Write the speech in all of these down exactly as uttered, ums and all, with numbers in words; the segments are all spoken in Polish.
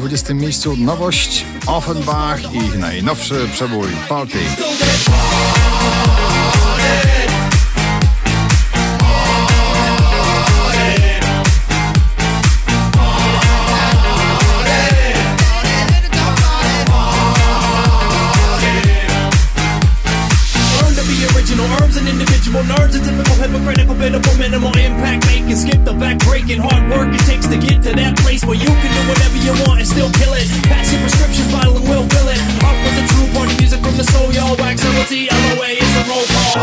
dwudziestym miejscu nowość Offenbach i ich najnowszy przebój Party. Arms and individual nerves, a typical hypocritical bit of a minimal impact making, skip the back breaking, hard work it takes to get to that place where you can do whatever you want and still kill it. Pass your prescription bottle and we'll fill it up with the true party music from the soul, y'all. Wax L O T L O A is the roll call.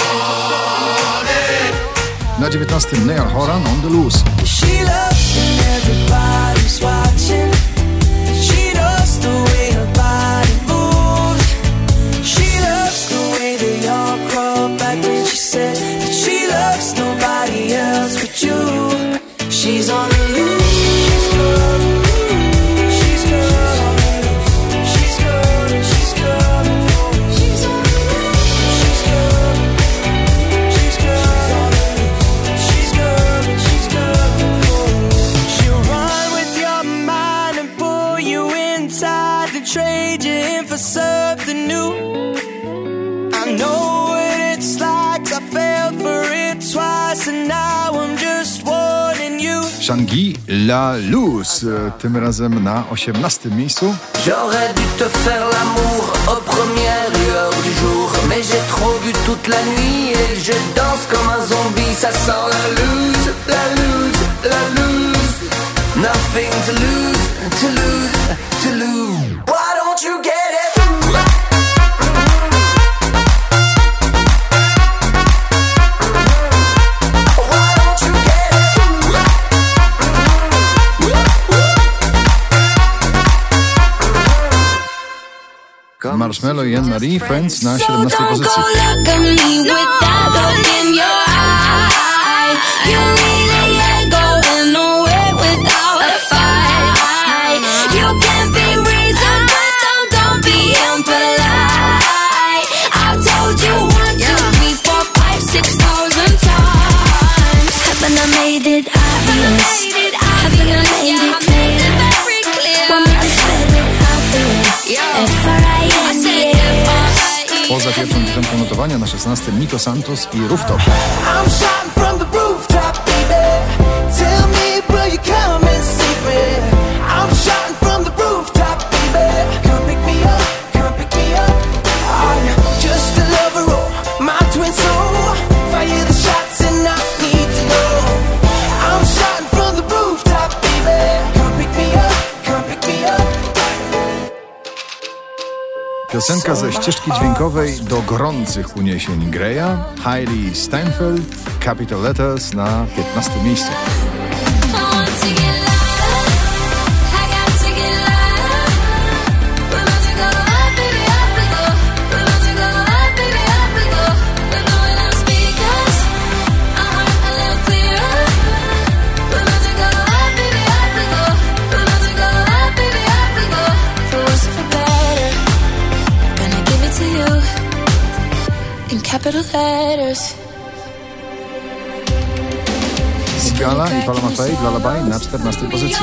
Na dziewiętnastym Niall Horan On The Loose. She loves when everybody's watching. She knows the way her body moves. She loves the way they all crawl back when she said that she loves nobody else but you. She's on the loose. She's good. She's good. She's good. She's good. She's on the loose. She's good. She's good. She's good. She's good. She'll run with your mind and pull you inside and trade you in for something new. I know what it's like. I fell for it twice and now I'm just warning you. Shanghi La Luz, tym razem na osiemnastym miejscu. J'aurais dû te faire l'amour aux premières lueurs du jour, mais j'ai trop bu toute la nuit et je danse comme un zombie. Ça sent la lose, la lose, la lose. Nothing to lose, to lose, to lose. Why don't you get it? Marshmello i Anne-Marie, Friends na siedemnastej pozycji. Poza pierwszą dziesiątką notowania na szesnastym Nico Santos i Rooftop. Piosenka ze ścieżki dźwiękowej do gorących uniesień Greya, Hailey Steinfeld, Capital Letters na piętnastym miejscu. Capital letters. Sigala i Paloma Faith, Lullaby na czternastej pozycji.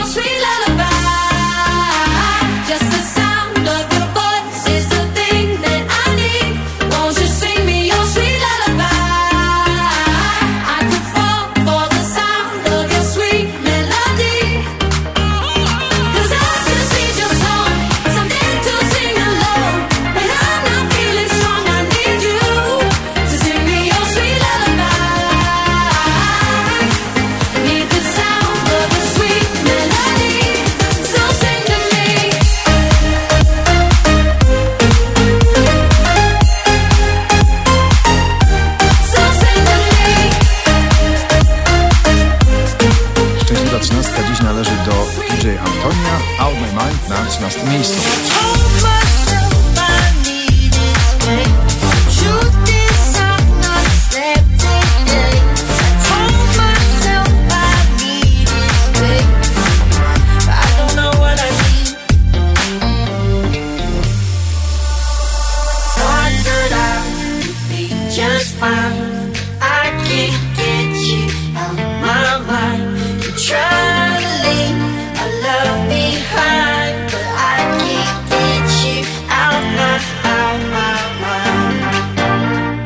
trzynastka dziś należy do D J Antonia, Out My Mind na trzynastym miejscu. Try to leave our love behind.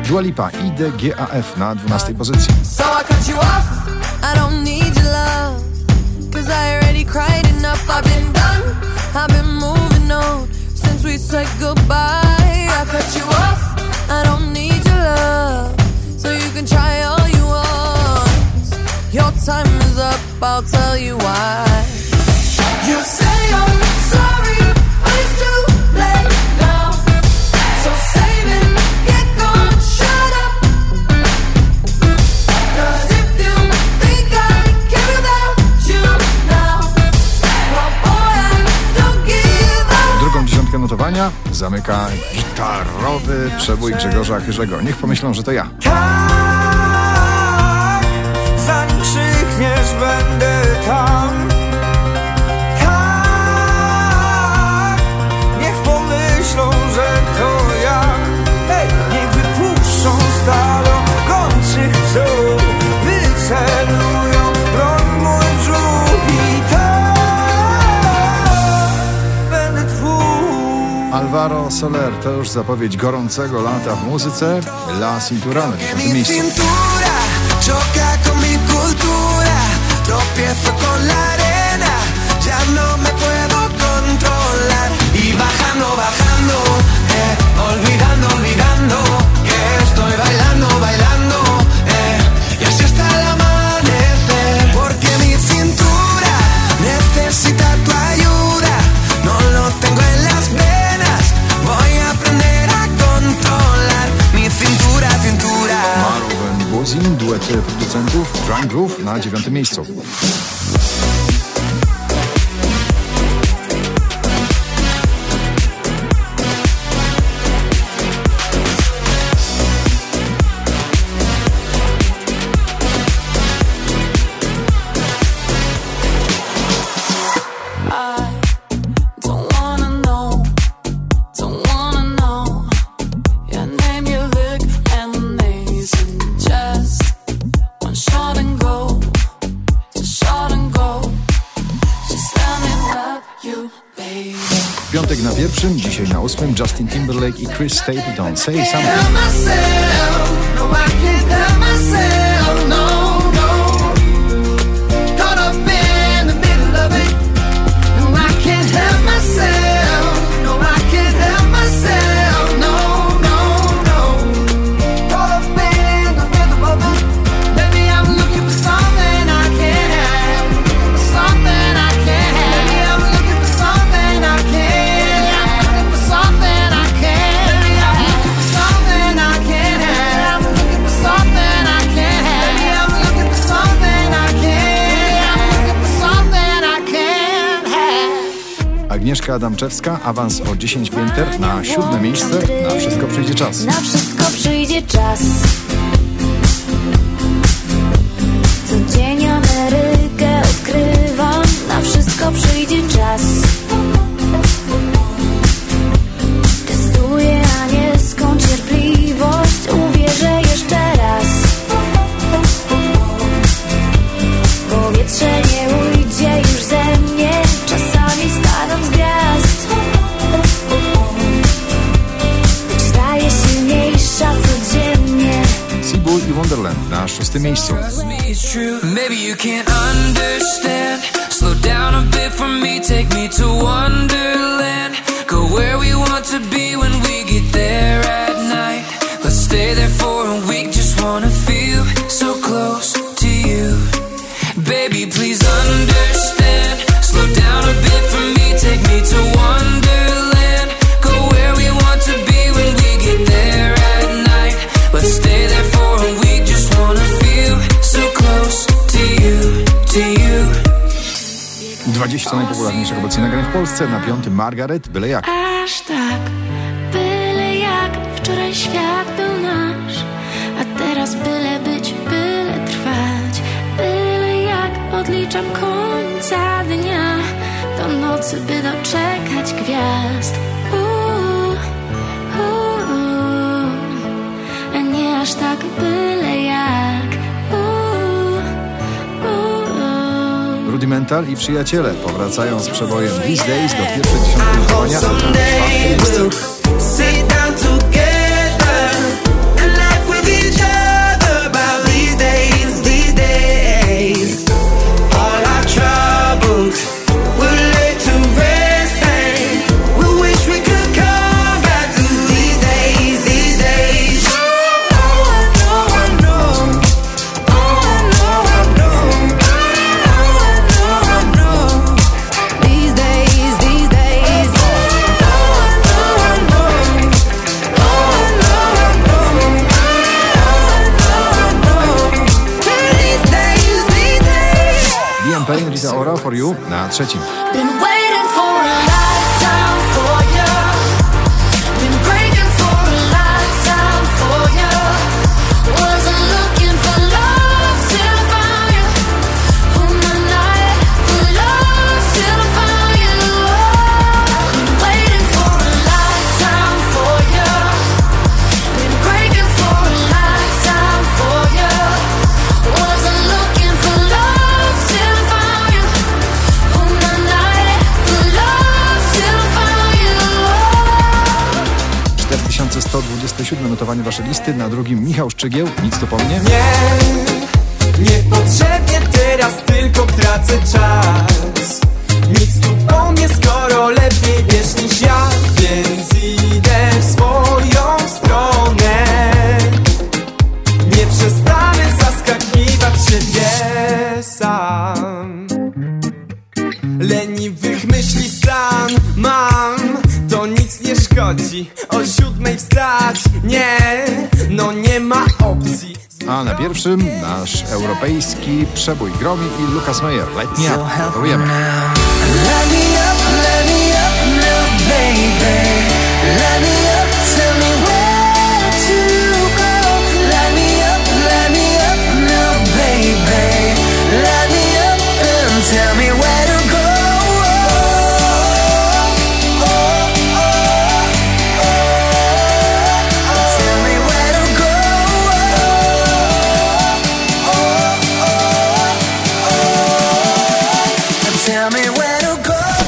Dua Lipa I D G A F na dwunastej pozycji. So I cut you off. I don't need your love, 'cause I already cried enough. I've been done, I've been moving on since we said goodbye. I cut you off. I don't need your love, so you can try all you want. Your time is up, I'll tell you why. You say I'm sorry, but it's too late now. So save it, get gone, shut up. 'Cause if you think I care about you now, well boy, I don't give up. Drugą dziesiątkę notowania zamyka gitarowy przebój Grzegorza Chyrzego. Niech pomyślą, że to ja. Tak, zanim krzykniesz, będę tam. Tak, niech pomyślą, że to ja. Hej, niech wypuszczą stalokończych psów, wycelują broń w mój brzuch i tak będę twój. Alvaro Soler to już zapowiedź gorącego lata w muzyce. La Cintura na dziesiątym miejscu. Cintura choca con mi cultura, tropiezo con la arena, ya no me puedo controlar. Y bajando, bajando, eh, olvidando, olvidando, que estoy bailando, bailando, eh, y así hasta el amanecer. Porque mi cintura necesita tu ayuda, no lo tengo en las venas, voy a aprender a controlar mi cintura, cintura. Marvin Bozin, duet producentów Drunk Groove na dziewiątym miejscu. Piątek na pierwszym, dzisiaj na ósmym Justin Timberlake i Chris Stapleton. Say Something. Agnieszka Adamczewska, awans o dziesięć pięter na siódme miejsce. Na wszystko przyjdzie czas. Na wszystko przyjdzie czas. Co dzień Amerykę odkrywam. Na wszystko przyjdzie czas. Testuję anielską cierpliwość. Uwierzę jeszcze raz. Powietrze nie ujdzie już ze mnie. Czasami spadam z gwiazd. Lecz staję silniejsza codziennie. Seabull i Wonderland na szóstym miejscu. Maybe you can't understand. Slow down a bit for me, take me to Wonderland. Go where we want to be when we get there at night. Let's stay there for a week, just wanna feel so close to you. Baby, please understand. Slow down a bit for me, take me to Wonderland. Go where we want to be when we get there at night. Let's stay there for a week, just wanna feel so close to you, to you. dwadzieścia najpopularniejszych obecnie nagrań w Polsce. Na piątym Margaret, byle jak. Aż tak, byle jak. Wczoraj świat był nasz, a teraz byle być, byle trwać. Byle jak odliczam końca dnia do nocy, by doczekać gwiazd. Uuu, uuu, a nie aż tak byle jak. Uuu, uuu. Rudimental i Przyjaciele powracają z przebojem These Days do pierwszej dziesiątej notowania. Sit down together and let Champagne, Rita Ora, For You na trzecim. Been waiting for a lifetime for you. Been breaking for a lifetime for you. Wasn't looking for love till I found you. On my night for love till I found you. Been waiting for a lifetime for you. Been breaking for a lifetime for you. Wasn't looking for love till I found you. On my night for love till I found you. cztery tysiące sto dwadzieścia siedem notowanie waszej listy, na drugim Michał Szczygieł, Nic tu po mnie. Nie, niepotrzebnie teraz tylko tracę czas. Nic tu po mnie, skoro lepiej wiesz niż ja. Więc idę w swoją stronę. Nie przestanę zaskakiwać siebie sam. Leniwych myśli stan mam, to nic nie szkodzi. O siódmej wstać, nie, no nie ma opcji. A na pierwszym nasz europejski przebój Gromi i Lucas Meyer, Let Me Up. Gratulujemy. Let me up, let me up now, baby. Let me up, tell me where to go. Let me up, let me up now, baby. Let me up and tell me where to go. Oh, oh, oh, oh. Tell me where to go. Oh, oh, oh. Tell me where to go.